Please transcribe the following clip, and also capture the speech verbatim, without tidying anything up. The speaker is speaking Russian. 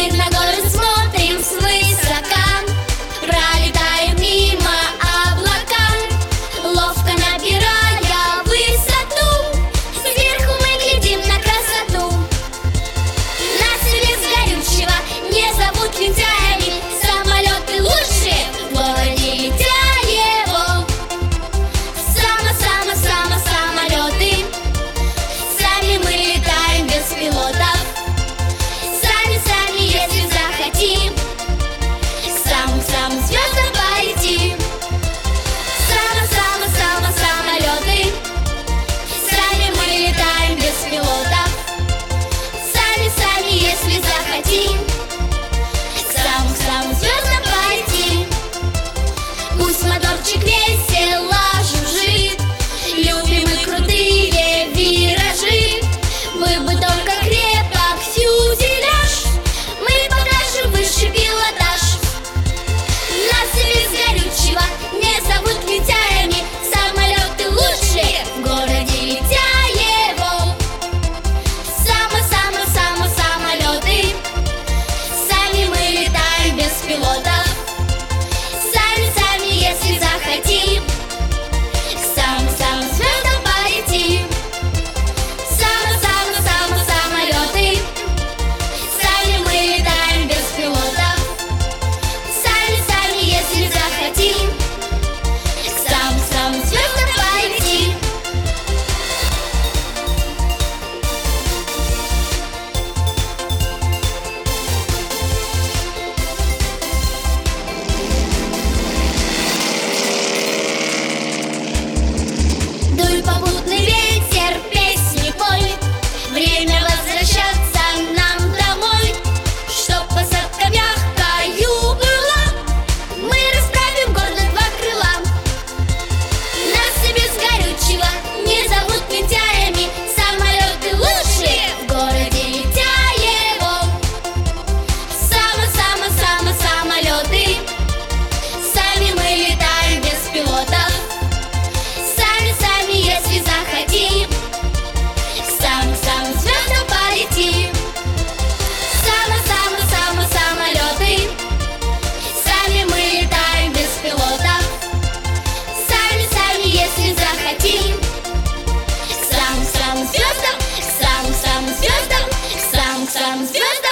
на горы смотрим свысока, пролетаем мимо облака, ловко набирая высоту. Сверху мы глядим на красоту. Нас без горючего не зовут лентяями, самолеты лучшие в городе Летяево. Само-само-само самолеты, сами мы летаем без пилотов. Сами-сами, если захотим, к самым-самым звездам полетим. Само-само-само самолеты, сами мы летаем без пилотов. Сами-сами, если захотим, к самым-самым звездам полетим. Пусть моторчик весело жужжит, любим мы крутые виражи. Был бы только крепок фюзеляж, мы покажем высший пилотаж. Нас без горючего не зовут лентяями, самолеты лучшие в городе Летяево. Само-само-само самолеты, сами мы летаем без пилотов. Сами-сами, если захотим, к самым-самым звездам полетим. Само-само-само самолеты, сами мы летаем без пилотов. Сами-сами, если захотим, к самым-самым звездам полетим. Дуй, попутный ветер, песни пой, время возвращаться нам домой. Чтоб посадка мягкою была, мы расправим гордо два крыла. Нас и без горючего не зовут лентяями, самолеты лучшие в городе Летяево. Само-само-само самолеты, сами мы летаем без пилотов. Сами-сами, если захотим, к самым-самым звездам полетим. Само-само-само самолеты, сами мы летаем без пилотов. Сами-сами, если захотим, к самым-самым звездам, к самым-самым звездам, к самым-самым звездам.